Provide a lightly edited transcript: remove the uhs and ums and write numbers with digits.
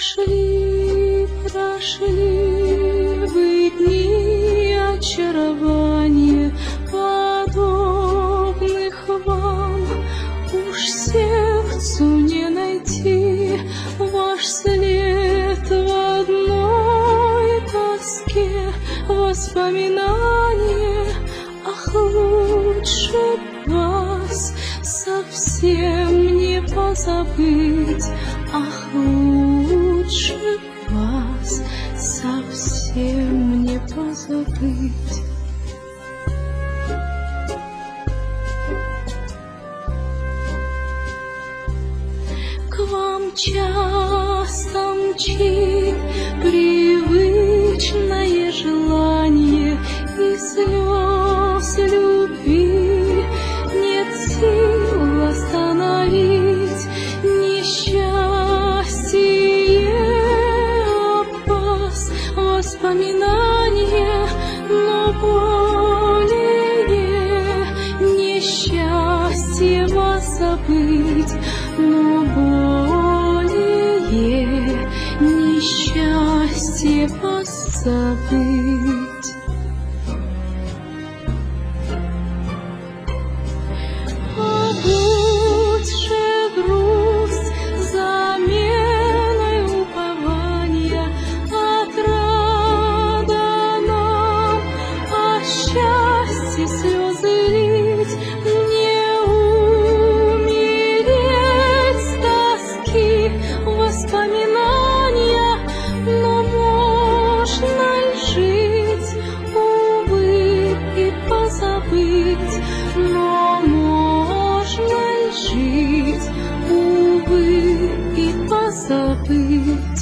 Прошли, прошли вы дни очарования, подобных вам уж сердцу не найти. Ваш след в одной тоске, воспоминания, ах, лучше вас совсем не позабыть, ах, лучше вас совсем не позабыть. К вам часто мчит привычное желание, и слез любви нет сил остановить. Несчастье об вас воспоминания, но более несчастье вас забыть, но более несчастье вас забыть. А будь же грусть заменой упования, отрада нам, а счастье слезы лить, не умереть с тоски воспоминания, но можно ли жить, увы, и позабыть, но можно ли жить, увы, и позабыть.